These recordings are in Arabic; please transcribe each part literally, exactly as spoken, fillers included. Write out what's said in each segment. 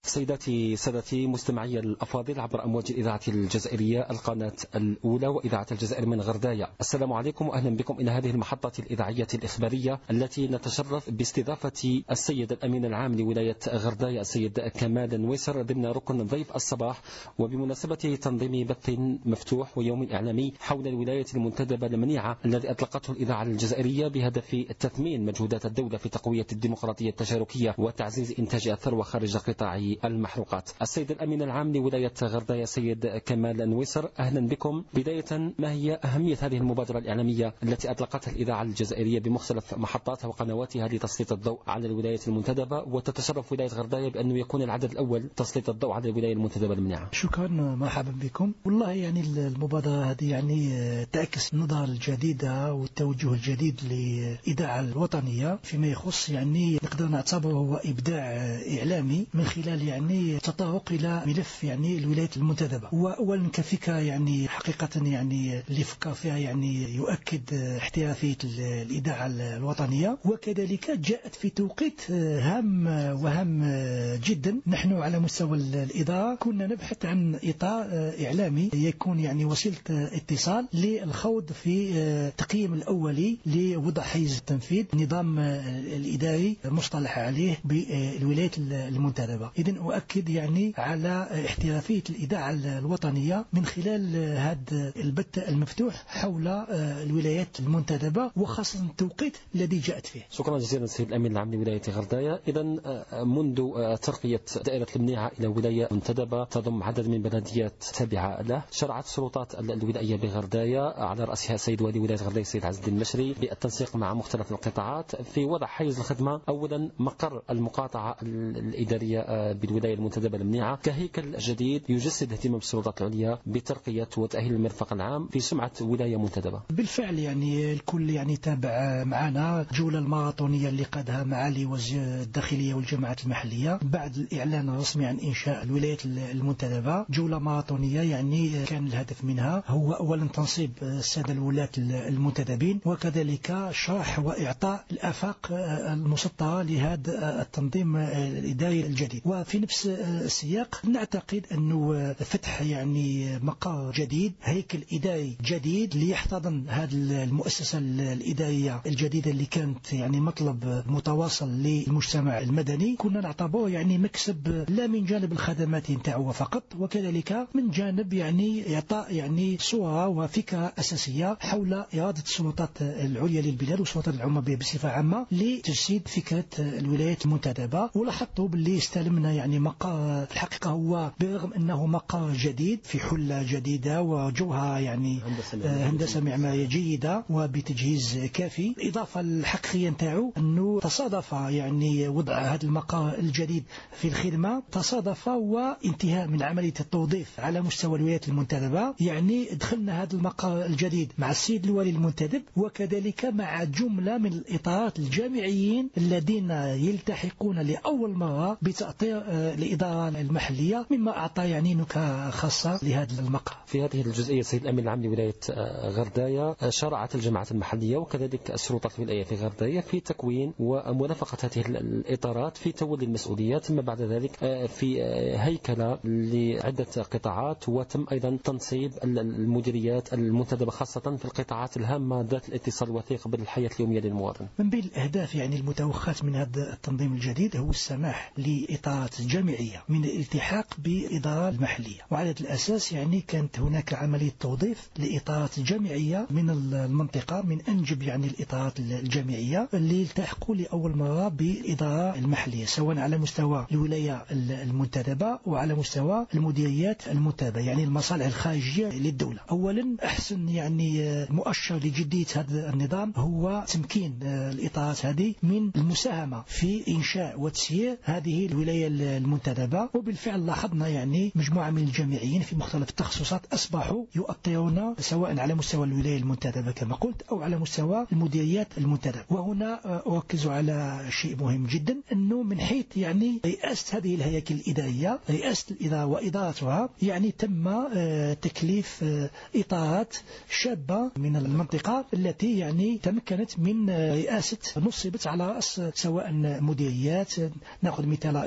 سيداتي سادتي مستمعي الأفاضل عبر أمواج الإذاعة الجزائرية القناة الأولى وإذاعة الجزائر من غردايا، السلام عليكم وأهلا بكم إلى هذه المحطة الإذاعية الإخبارية التي نتشرف باستضافة السيد الأمين العام لولاية غردايا السيد كمال النويسر ضمن ركن ضيف الصباح، وبمناسبة تنظيم بث مفتوح ويوم إعلامي حول الولاية المنتدبة المنيعة الذي أطلقته الإذاعة الجزائرية بهدف تثمين مجهودات الدولة في تقوية الديمقراطية التشاركية وتعزيز إنتاج الثروة خارج قطاع المحروقات. السيد الأمين العام لولاية غردايا سيد كمال النويسر، أهلا بكم. بداية، ما هي أهمية هذه المبادرة الإعلامية التي أطلقتها الإذاعة الجزائرية بمختلف محطاتها وقنواتها لتسليط الضوء على الولاية المنتدبة، وتتشرف ولاية غردايا بأنه يكون العدد الأول تسليط الضوء على الولاية المنتدبة المنيعة؟ شكرا، مرحبا بكم. والله يعني المبادرة هذه يعني تعكس النظرة الجديدة والتوجه الجديد للإذاعة الوطنية فيما يخص يعني نقدر نعتبره هو إبداع إعلامي من خلال يعني تطرق إلى ملف يعني الولاية المنتدبة. وأولا كفكرة يعني حقيقة يعني اللي فكر فيها يعني يؤكد احترافية الإذاعة الوطنية، وكذلك جاءت في توقيت هام وهام جدا. نحن على مستوى الإدارة كنا نبحث عن إطار إعلامي يكون يعني وسيلة اتصال للخوض في التقييم الأولي لوضع حيز التنفيذ النظام الإداري المصطلح عليه بالولاية المنتدبة. إذن أؤكد يعني على احترافية الإذاعة الوطنية من خلال هذا البث المفتوح حول الولايات المنتدبة وخاصة التوقيت الذي جاءت فيه. شكرا جزيلا سيد الأمين العام لولاية غردايا. إذن منذ ترقية دائرة المنيعة إلى ولاية منتدبة تضم عدد من بلديات تابعة له، شرعت السلطات الولاية بغردايا على رأسها سيد والي ولاية غردايا السيد عز الدين المشري بالتنسيق مع مختلف القطاعات في وضع حيز الخدمة. أولا مقر المقاطعة الإدارية بالولاية المنتدبة المنيعة كهيكل جديد يجسد اهتمام السلطات العليا بترقية وتأهيل المرفق العام في سمعة ولاية منتدبة. بالفعل يعني الكل يعني تابع معنا الجولة الماراثونية اللي قادها معالي وزير الداخلية والجماعات المحلية بعد الإعلان الرسمي عن إنشاء الولاية المنتدبة. جولة ماراثونية يعني كان الهدف منها هو أولا تنصيب السادة الولاة المنتدبين، وكذلك شرح وإعطاء الآفاق المسطرة لهذا التنظيم الإداري الجديد. وفي نفس السياق نعتقد أنه فتح يعني مقر جديد، هيكل إداري جديد ليحتضن هذه المؤسسة الإدارية الجديدة اللي كانت يعني مطلب متواصل للمجتمع المدني، كنا نعتبره يعني مكسب لا من جانب الخدمات نتاعو فقط، وكذلك من جانب يعني إعطاء يعني صورة وفكرة أساسية حول إرادة السلطات العليا للبلاد والسلطات العامة بصفة عامة لتجسيد فكرة الولايات المنتدبة. ولاحظتوا باللي استلمنا يعني مقر الحقيقة هو برغم أنه مقر جديد في حلة جديدة وجوها يعني هندسة معمارية جيدة وبتجهيز كافي. الإضافة الحقيقية نتاعو أنه تصادف يعني وضع هذا المقر الجديد في الخدمة تصادف وانتهاء من عملية التوظيف على مستوى الولايات المنتدبة. يعني دخلنا هذا المقر الجديد مع السيد الوالي المنتدب وكذلك مع جملة من الإطارات الجامعيين الذين يلتحقون لأول مرة بتأطير الإدارة المحلية، مما أعطى يعني نكهة خاصة لهذا المقر. في هذه الجزئية سيد الأمين العام لولاية غردايا شرعت الجماعات المحلية وكذلك السلطات الولاية في غردايا في تكوين ومرافقة هذه الإطارات في تولي المسؤوليات، ثم بعد ذلك في هيكلة لعدة قطاعات، وتم أيضا تنصيب المديريات المنتدبة خاصة في القطاعات الهامة ذات الاتصال الوثيق بالحياة اليومية للمواطن. من بين الأهداف يعني المتوخاة من هذا التنظيم الجديد هو السماح لإطارات جامعية من الالتحاق بالإدارة المحلية، وعلى هذا الأساس يعني كانت هناك عملية توظيف لإطارات جامعية من المنطقة من أنجب يعني الإطارات الجامعية اللي يلتحقوا لأول مرة بالإدارة المحلية سواء على مستوى الولاية المنتدبة وعلى مستوى المديريات المنتدبة يعني المصالح الخارجية للدولة. أولا أحسن يعني مؤشر لجدية هذا النظام هو تمكين الإطارات هذه من المساهمة في إنشاء وتسيير هذه الولاية المنتدبة. وبالفعل لاحظنا يعني مجموعة من الجامعيين في مختلف التخصصات أصبحوا يؤطرون سواء على مستوى الولاية المنتدبة كما قلت أو على مستوى المديريات المنتدبة. وهنا أركز على شيء مهم جدا أنه من حيث يعني رئاسة هذه الهياكل الإدارية رئاسة الإدارة وإدارتها يعني تم تكليف إطارات شابة من المنطقة التي يعني تمكنت من رئاسة نصبت على رأس سواء مديريات، نأخذ مثال رئيس الديوان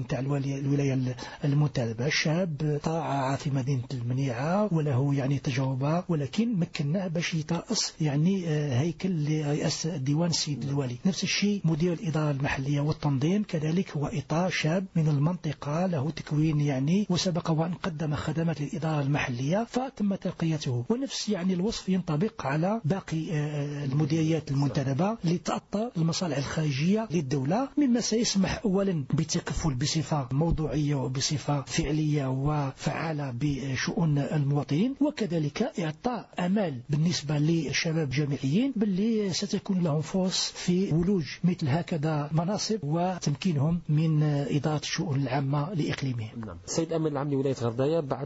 نتاع الولاية المنتدبة. الشاب طاع في مدينة المنيعة وله يعني تجربة، ولكن مكناه باش يترأس يعني هيكل لرئاسة ديوان السيد الوالي. نفس الشيء مدير الإدارة المحلية والتنظيم كذلك هو إطار شاب من المنطقة له تكوين يعني، وسبق وأن قدم خدمات للإدارة المحلية فتم ترقيته. ونفس يعني الوصف ينطبق على باقي المديريات المنتدبة لتأطر المصالح الخارجية للدولة، مما سيسمح أولا بالتكفل بصفة موضوعية وبصفة فعلية وفعالة بشؤون المواطنين، وكذلك إعطاء أمال بالنسبة للشباب الجامعيين باللي ستكون لهم فرص في ولوج مثل هكذا مناصب وتمكينهم من إدارة الشؤون العامة لإقليمهم. نعم. السيد الأمين العام لولاية غرداية بعد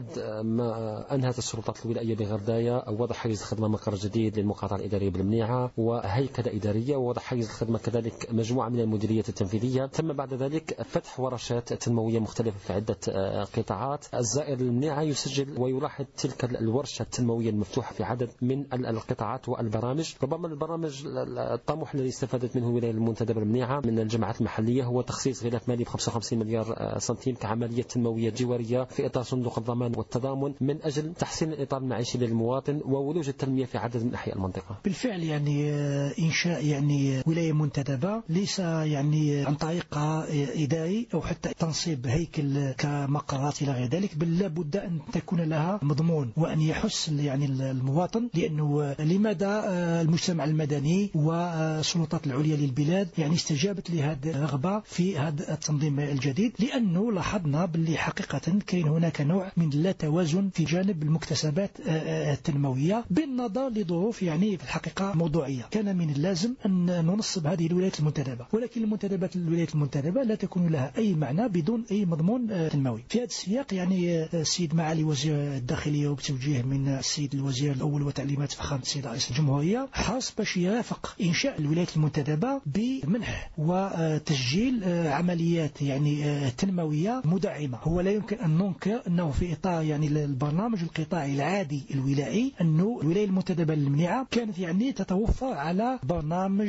ما أنهت السلطات الولائية بغرداية وضع حيز الخدمة مقر جديد للمقاطعة الإدارية بالمنيعة وهيكلة إدارية، ووضع حيز الخدمة كذلك مجموعة من المديريات التنفيذية. تم بعد ذلك فتح ورشات تنموية مختلفة في عدة قطاعات. الزائر المنيعة يسجل ويلاحظ تلك الورشة التنموية المفتوحة في عدد من القطاعات والبرامج. ربما البرامج الطموح الذي استفادت منه الولاية المنتدبة المنيعة من الجماعات المحلية هو تخصيص غلاف مالي ب خمسة وخمسين مليار سنتيم كعملية تنموية جوارية في إطار صندوق الضمان والتضامن من أجل تحسين الإطار المعيشي للمواطن وولوج التنمية في عدد من أحياء المنطقة. بالفعل يعني إنشاء يعني ولاية منتدبة ليس يعني عن طريق إداري أو حتى تنصيب هيكل كمقرات إلى غير ذلك، بل لابد أن تكون لها مضمون وأن يحس يعني المواطن. لأنه لماذا المجتمع المدني والسلطات العليا للبلاد يعني استجابت لهذه الرغبة في هذا التنظيم الجديد؟ لأنه لاحظنا باللي حقيقة كاين هناك نوع من لا توازن في جانب المكتسبات التنموية بالنظر لظروف يعني في الحقيقة موضوعية. كان من اللازم أن ننصب هذه الولايات المنتدبة، ولكن المنتدبات الولايات المنتدبة لا تكون لها أي معنى بدون أي مضمون تنموي. في هذا السياق يعني السيد معالي وزير الداخلية وبتوجيه من السيد الوزير الأول وتعليمات فخامة السيد رئيس الجمهورية حرص باش يرافق إنشاء الولايات المنتدبة بمنح وتسجيل عمليات يعني تنموية مدعمة. هو لا يمكن أن ننكر أنه في إطار يعني البرنامج القطاعي العادي الولائي أنه الولاية المنتدبة المنيعة كانت يعني تتوفر على برنامج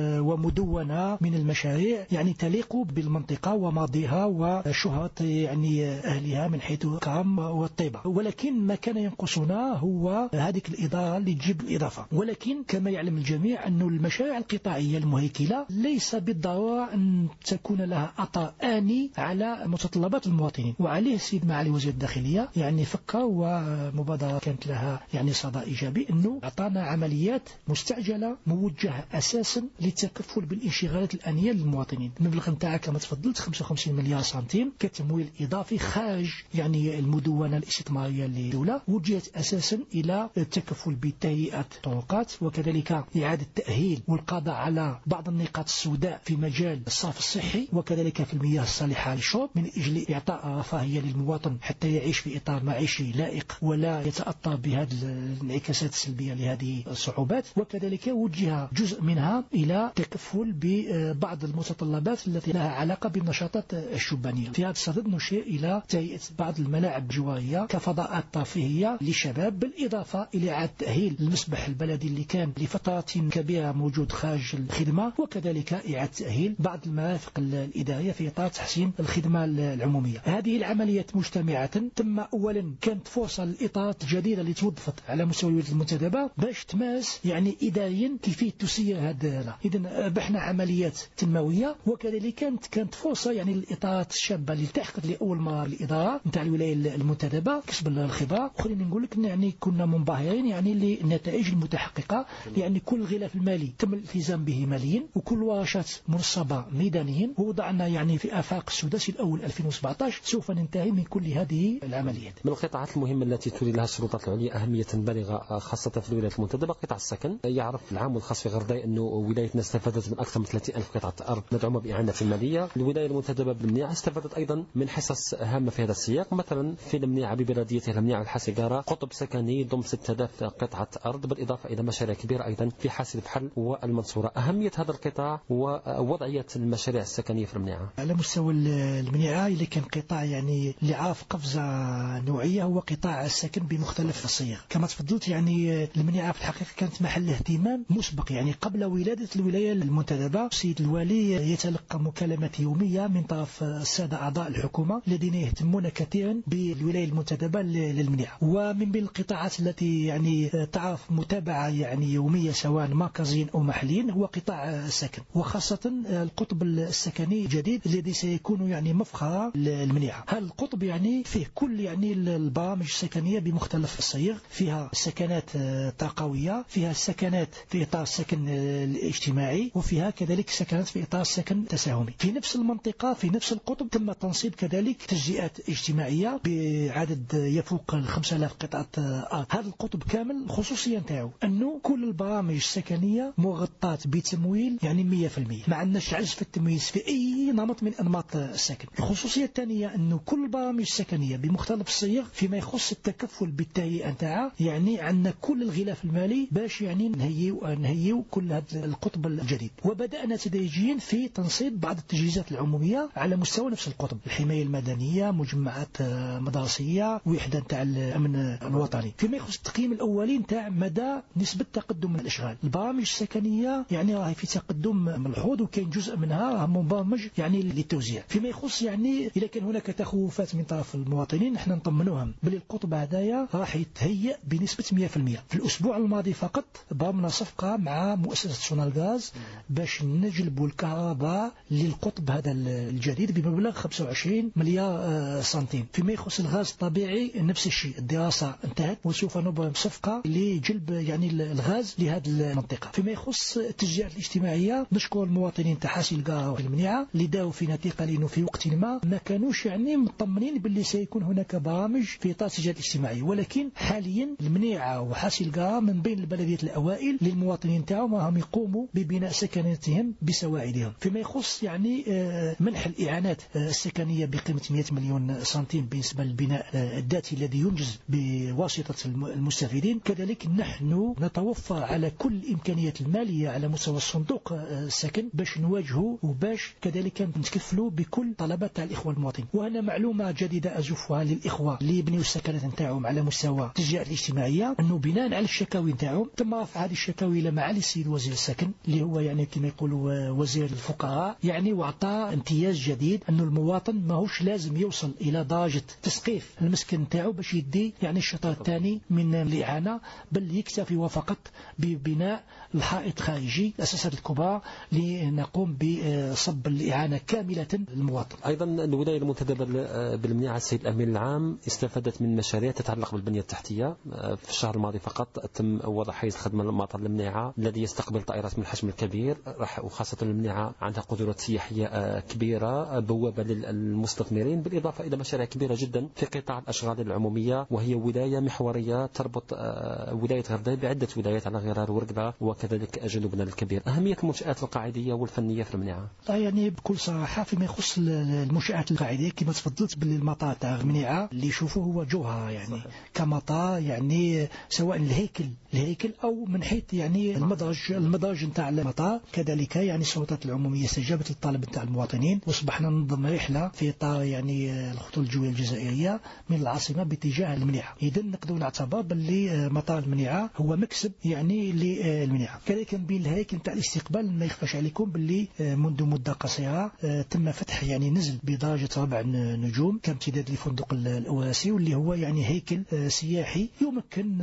ومدونة من المشاريع يعني تليق بالمنطقة وماضيها وشهرة يعني أهلها من حيث الكرم والطيبة، ولكن ما كان ينقصنا هو هذه الإدارة اللي تجيب الإضافة. ولكن كما يعلم الجميع أن المشاريع القطاعية المهيكلة ليس بالضرورة أن تكون لها أثر آني على متطلبات المواطنين. وعليه السيد معالي وزير الداخلية يعني فكر ومبادرة كانت لها يعني صدى إيجابي أنه أعطانا عمليات مستعجلة موجهة أساسا للتكفل بالانشغالات الآنية للمواطنين. المبلغ نتاعها كما تفضلت خمسة وخمسين مليار سنتيم كتمويل إضافي خارج يعني المدونة الاستثمارية للدولة، وجهت أساسا إلى التكفل بتهيئة الطرقات وكذلك إعادة تأهيل والقضاء على بعض النقاط السوداء في مجال الصرف الصحي وكذلك في المياه الصالحة للشرب من أجل إعطاء رفاهية للمواطن حتى يعيش في إطار معيشي لائق ولا يتأثر بهذه الانعكاسات السلبية لهذه الصعوبات. وكذلك وجه جزء منها إلى تكفل ببعض المتطلبات التي لها علاقة بالنشاطات الشبانية. في هذا الصدد نشير إلى تهيئة بعض الملاعب الجوارية كفضاءات ترفيهية للشباب، بالإضافة إلى إعادة تأهيل المسبح البلدي اللي كان لفترات كبيرة موجود خارج الخدمة، وكذلك إعادة تأهيل بعض المرافق الإدارية في إطار تحسين الخدمة العمومية. هذه العمليات مجتمعة تم أولا كانت فرصة للإطارات الجديدة اللي توظفت على مستوى الولايات المنتدبة باش تمارس يعني إداريا كيفية تسير هذا. إذن بحنا عمليات تنموية، وكذلك كانت كانت فرصة يعني للإطارات الشابة اللي التحقت لأول مرة الإدارة نتاع الولاية المنتدبة كسب الخبرة. خلينا نقول لك يعني كنا منبهرين يعني للنتائج المتحققة. يعني كل غلاف المالي تم الالتزام به ماليا، وكل ورشات منصبة ميدانيا، ووضعنا يعني في آفاق السداسي الأول ألفين وسبعة عشر سوف ننتهي من كل هذه العمليات. من القطاعات المهمة التي تولي لها السلطات العليا أهمية بالغة خاصة في الولايات المنتدبة قطاع السكن. يعرف العام الخاص في غرداية أنه ولايتنا استفادت من أكثر من ثلاثين ألف قطعة أرض مدعومة بإعانة مالية. الولاية المنتدبة بالمنيعة استفادت أيضا من حصص هامة في هذا السياق، مثلا في المنيعة ببلديتها المنيعة والحاسقارة قطب سكني ضم ستة آلاف قطعة أرض، بالإضافة إلى مشاريع كبيرة أيضا في حاسب بحل والمنصورة. أهمية هذا القطاع ووضعية المشاريع السكنية في المنيعة على مستوى المنيعة اللي كان قطاع يعني اللي عارف قفزة نوعية هو قطاع السكن بمختلف الصيغ. كما تفضلت يعني المنيعة في الحقيقة كانت محل اهتمام مسبق يعني قبل ولادة الولاية المنتدبة. السيد الوالي يتلقى مكالمات يومية من طرف طرف السادة أعضاء الحكومة الذين يهتمون كثيرا بالولاية المنتدبة للمنيعة. ومن بين القطاعات التي يعني تعرف متابعة يعني يومية سواء مركزيا أو محليا هو قطاع السكن، وخاصة القطب السكني الجديد الذي سيكون يعني مفخرة للمنيعة. هذا القطب يعني فيه كل يعني البرامج السكنية بمختلف الصيغ، فيها سكنات طاقوية، فيها سكنات في إطار السكن الاجتماعي، وفيها كذلك سكنات في إطار السكن التساهمي. في نفس المنطقة في نفس القطب تم تنصيب كذلك تجزئات اجتماعية بعدد يفوق خمسة آلاف قطعة أرض. هذا القطب كامل الخصوصية نتاعو أنه كل البرامج السكنية مغطاة بتمويل يعني مية بالمية، ما عندناش عجز في التمييز في أي نمط من أنماط السكن. الخصوصية الثانية أنه كل البرامج السكنية بمختلف الصيغ فيما يخص التكفل بالتهيئة نتاعها يعني عندنا كل الغلاف المالي باش يعني نهيو نهيو كل هذا القطب الجديد. وبدأنا تدريجيا في تنصيب بعض التجهيزات العمومية على مستوى نفس القطب، الحماية المدنية، مجمعات مدرسية، وحدة نتاع الأمن الوطني. فيما يخص التقييم الأولي نتاع مدى نسبة تقدم من الإشغال، البرامج السكنية يعني راهي في تقدم ملحوظ، وكاين جزء منها مبرمج يعني للتوزيع. فيما يخص يعني إذا كان هناك تخوفات من طرف المواطنين نحن نطمنوهم بلي القطب هدايا راح يتهيأ بنسبة مية بالمية. في الأسبوع الماضي فقط برمنا صفقة مع مؤسسة سونال غاز باش نجلبوا الكهرباء للقطب هذا الجديد بمبلغ خمسة وعشرين مليار سنتيم. فيما يخص الغاز الطبيعي نفس الشيء، الدراسة انتهت وسوف نبرم صفقة لجلب يعني الغاز لهذه المنطقة. فيما يخص التشجيعات الاجتماعية نشكر المواطنين تاع حاسي القاهرة والمنيعة اللي داو فينا ثقة لأنه في وقت ما ما كانوش يعني مطمنين باللي سيكون هناك برامج في إطار التشجيعات الاجتماعية، ولكن حاليا المنيعة وحاسي القاهرة من بين البلديات الأوائل للمواطنين تاعهم راهم يقوموا ببناء سكناتهم بسواعدهم. فيما يخص يعني منح الإعانات السكنية بقيمة مئة مليون سنتيم بالنسبة للبناء الذاتي الذي ينجز بواسطة المستفيدين، كذلك نحن نتوفر على كل الإمكانيات المالية على مستوى الصندوق السكن باش نواجهوا وباش كذلك نتكفلوا بكل طلبات الإخوة المواطنين. وهنا معلومة جديدة أزفها للإخوة اللي يبنيوا السكنات نتاعهم على مستوى التشجيعات الاجتماعية، أنه بناء على الشكاوي نتاعهم تم رفع هذه الشكاوي إلى معالي السيد وزير السكن اللي هو يعني كما يقولوا وزير الفقراء، يعني وعطى امتياز جديد أنه المواطن ماهوش لازم يوصل إلى درجة تسقيف المسكن نتاعو باش يدي يعني الشطر الثاني من الإعانة، بل يكتفي وفقط ببناء الحائط خارجي الأساسات الكبرى لنقوم بصب الإعانة كاملة للمواطن. أيضا الولاية المنتدبة بالمنيعة السيد الأمين العام استفادت من مشاريع تتعلق بالبنية التحتية. في الشهر الماضي فقط تم وضع حيز خدمة مطار المنيعة الذي يستقبل طائرات من الحجم الكبير، وخاصة المنيعة عندها قدرات سياحية كبيرة، بوابة للمستثمرين، بالإضافة إلى مشاريع كبيرة جدا في قطاع الأشغال العمومية، وهي ولاية محورية تربط ولاية غرداء بعدة ولايات على غرار ورقدة وكذلك جنوبنا الكبير. أهمية المنشآت القاعدية والفنية في المنيعة؟ يعني بكل صراحة فيما يخص المنشآت القاعدية كما تفضلت بالمطار تاع المنيعة اللي يشوفوه هو جوهر يعني صحيح. كمطار يعني سواء الهيكل الهيكل أو من حيث يعني المدرج المدرج نتاع المطار، كذلك يعني السلطات العمومية استجابت للطلب نتاع المواطنين، وصبحنا ننظم رحلة في إطار يعني الخطوط الجوية الجزائرية من العاصمة باتجاه المنيعة. إذا نقدر نعتبر باللي مطار المنيعة هو مكسب يعني للمنيعة. كذلك بين الهيكل نتاع الاستقبال ما يخفاش عليكم باللي منذ مدة قصيرة تم فتح يعني نزل بدرجة ربع نجوم كامتداد لفندق الأواسي، واللي هو يعني هيكل سياحي يمكن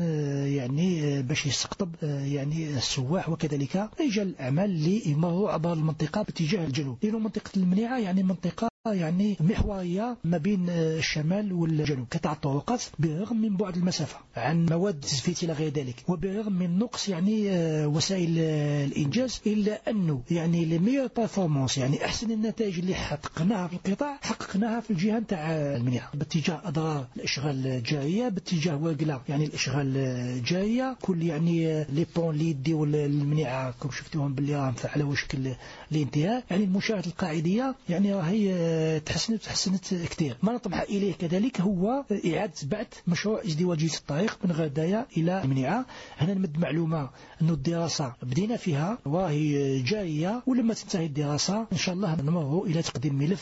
يعني باش يستقطب يعني السواح وكذلك رجال الأعمال اللي يمروا عبر المنطقة باتجاه الجنوب، لأنه منطقة المنيعة يعني منطقة يعني محورية ما بين الشمال والجنوب، قطع الطرقات بالرغم من بعد المسافة عن مواد تزفيت إلى غير ذلك، وبالرغم من نقص يعني وسائل الإنجاز، إلا أنه يعني الميور بيرفورمانس يعني أحسن النتائج اللي حققناها في القطاع حققناها في الجهة نتاع المنيعة باتجاه أضرار الإشغال الجارية، باتجاه وقلة يعني الإشغال الجارية، كل يعني لي بون اللي يديو المنيعة كم شفتوهم باللي راهم على وشك الانتهاء. يعني المنشآت القاعدية يعني راهي تحسنت تحسنت كثير. ما نطمح إليه كذلك هو إعادة بعث مشروع ازدواجية الطريق من غرداية إلى المنيعة. هنا نمد معلومة أن الدراسة بدينا فيها وهي جارية، ولما تنتهي الدراسة إن شاء الله نمر إلى تقديم ملف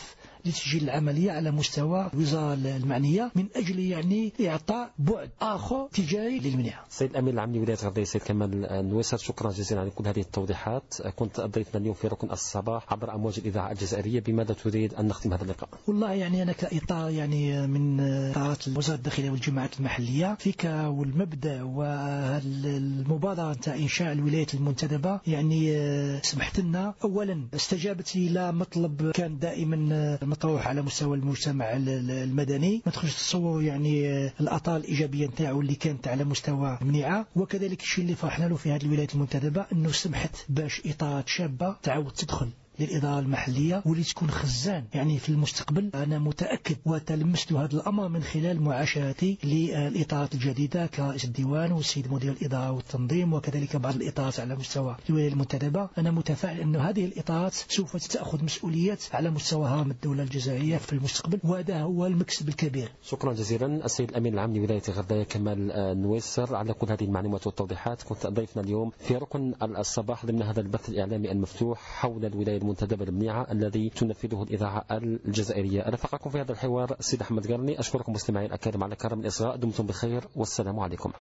لتسجيل العملية على مستوى الوزارة المعنية من أجل يعني إعطاء بعد آخر تجاري للمنيعة. سيد الأمين العام لولاية غرداية سيد كمال النويسر، شكرا جزيلا على كل هذه التوضيحات. كنت ضيفنا اليوم في ركن الصباح عبر أمواج الإذاعة الجزائرية. بماذا تريد أن نختم هذا اللقاء؟ والله يعني أنا كإطار يعني من إطارات وزارة الداخلية والجماعات المحلية فيك والمبدأ والمبادرة نتاع إنشاء الولايات المنتدبة، يعني سمحت لنا أولا استجابت إلى مطلب كان دائما مطروح على مستوى المجتمع المدني، ما تخرج تصور يعني الأطار الإيجابية نتاعو اللي كانت على مستوى المنيعة، وكذلك الشيء اللي فرحنا له في هذه الولايات المنتدبة أنه سمحت باش إطارات شابة تعاود تدخل للإدارة المحلية واللي تكون خزان يعني في المستقبل. أنا متأكد وتلمست هذا الأمر من خلال معاشرتي للإطارات الجديدة كرئيس الديوان والسيد مدير الإدارة والتنظيم وكذلك بعض الإطارات على مستوى الولاية المنتدبة. أنا متفائل أن هذه الإطارات سوف تأخذ مسؤوليات على مستوى هرم الدولة الجزائرية في المستقبل، وهذا هو المكسب الكبير. شكرا جزيلا السيد الأمين العام لولاية غرداية كمال النويسر على كل هذه المعلومات والتوضيحات. كنت ضيفنا اليوم في ركن الصباح ضمن هذا البث الإعلامي المفتوح حول الولاية المنتدبة المنيعة الذي تنفذه الإذاعة الجزائرية. رافقكم في هذا الحوار السيد أحمد قرني. أشكركم مستمعي الأكارم على كرم الإصغاء. دمتم بخير والسلام عليكم.